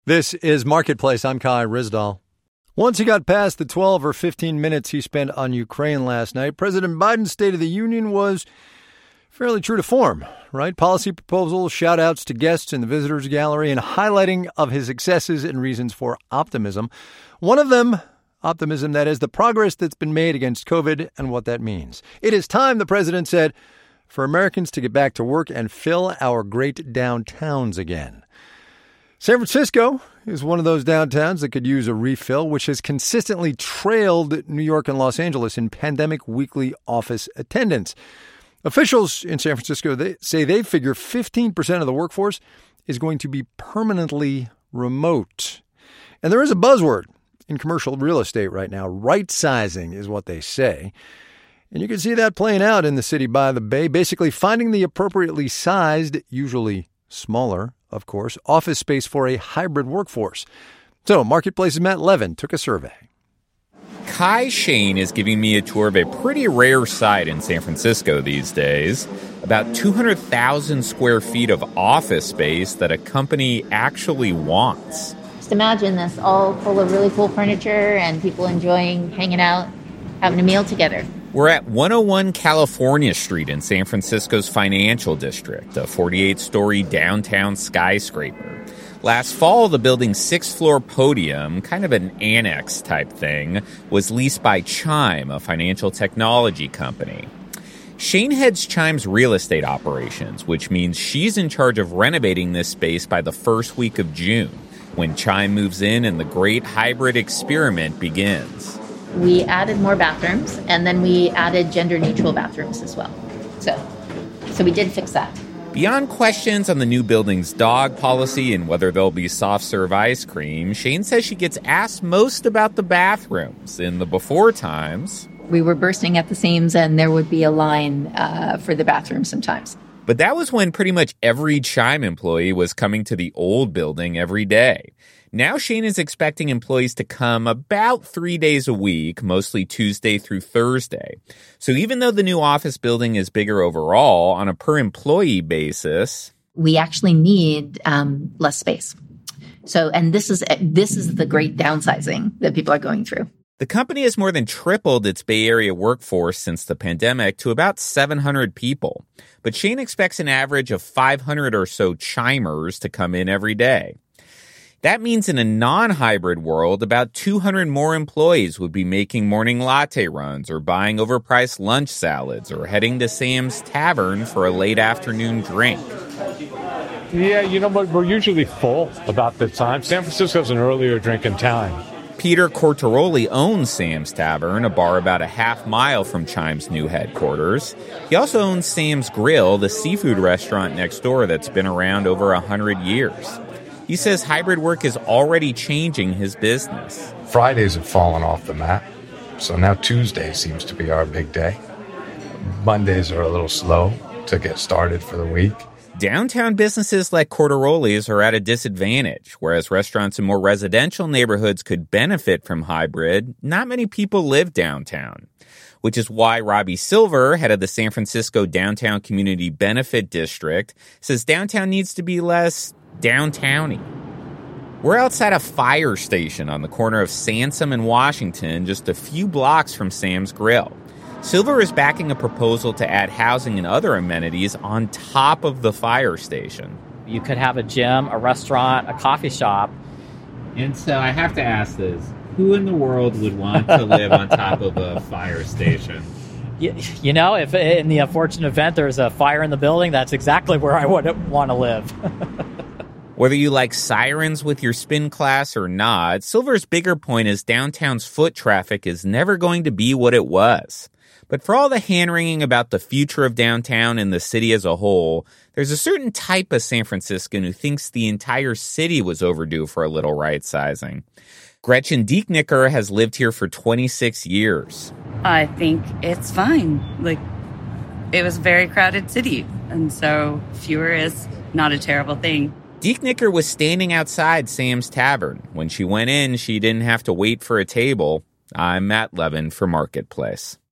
This is Marketplace. I'm Kai Ryssdal. Once he got past the 12 or 15 minutes he spent on Ukraine last night, President Biden's State of the Union was fairly true to form, right? Policy proposals, shout-outs to guests in the visitors gallery, and highlighting of his successes and reasons for optimism. One of them, optimism, that is, the progress that's been made against COVID and what that means. It is time, the president said, for Americans to get back to work and fill our great downtowns again. San Francisco is one of those downtowns that could use a refill, which has consistently trailed New York and Los Angeles in pandemic weekly office attendance. Officials in San Francisco, they say they figure 15% of the workforce is going to be permanently remote. And there is a buzzword in commercial real estate right now. Right-sizing is what they say. And you can see that playing out in the city by the bay, basically finding the appropriately sized, usually smaller, of course, office space for a hybrid workforce. So Marketplace's Matt Levin took a survey. Kai Shane is giving me a tour of a pretty rare site in San Francisco these days. About 200,000 square feet of office space that a company actually wants. Just imagine this all full of really cool furniture and people enjoying hanging out, having a meal together. We're at 101 California Street in San Francisco's financial district, a 48-story downtown skyscraper. Last fall, the building's sixth-floor podium, kind of an annex type thing, was leased by Chime, a financial technology company. Shane heads Chime's real estate operations, which means she's in charge of renovating this space by the first week of June, when Chime moves in and the great hybrid experiment begins. We added more bathrooms, and then we added gender-neutral bathrooms as well. So we did fix that. Beyond questions on the new building's dog policy and whether there'll be soft-serve ice cream, Shane says she gets asked most about the bathrooms. In the before times, We were bursting at the seams, and there would be a line for the bathroom sometimes. But that was when pretty much every Chime employee was coming to the old building every day. Now Shane is expecting employees to come about 3 days a week, mostly Tuesday through Thursday. So even though the new office building is bigger overall, on a per-employee basis, We actually need less space. So, and this is the great downsizing that people are going through. the company has more than tripled its Bay Area workforce since the pandemic to about 700 people. But Shane expects an average of 500 or so Chimers to come in every day. That means in a non-hybrid world, about 200 more employees would be making morning latte runs or buying overpriced lunch salads or heading to Sam's Tavern for a late afternoon drink. Yeah, you know what? We're usually full about the time. San Francisco's an earlier drinking town. Peter Cortaroli owns Sam's Tavern, a bar about a half mile from Chime's new headquarters. He also owns Sam's Grill, the seafood restaurant next door that's been around over 100 years. He says hybrid work is already changing his business. Fridays have fallen off the map, so now Tuesday seems to be our big day. Mondays are a little slow to get started for the week. Downtown businesses like Cortaroli's are at a disadvantage, whereas restaurants in more residential neighborhoods could benefit from hybrid. Not many people live downtown, which is why Robbie Silver, head of the San Francisco Downtown Community Benefit District, says downtown needs to be less downtowny. We're outside a fire station on the corner of Sansom and Washington, just a few blocks from Sam's Grill. Silver is backing a proposal to add housing and other amenities on top of the fire station. You could have a gym, a restaurant, a coffee shop. And so I have to ask this. Who in the world would want to live on top of a fire station? You know, if in the unfortunate event there's a fire in the building, that's exactly where I would want to live. Whether you like sirens with your spin class or not, Silver's bigger point is downtown's foot traffic is never going to be what it was. But for all the hand-wringing about the future of downtown and the city as a whole, there's a certain type of San Franciscan who thinks the entire city was overdue for a little right-sizing. Gretchen Dieknicker has lived here for 26 years. I think it's fine. It was a very crowded city, and so fewer is not a terrible thing. Dieknicker was standing outside Sam's Tavern. When she went in, she didn't have to wait for a table. I'm Matt Levin for Marketplace.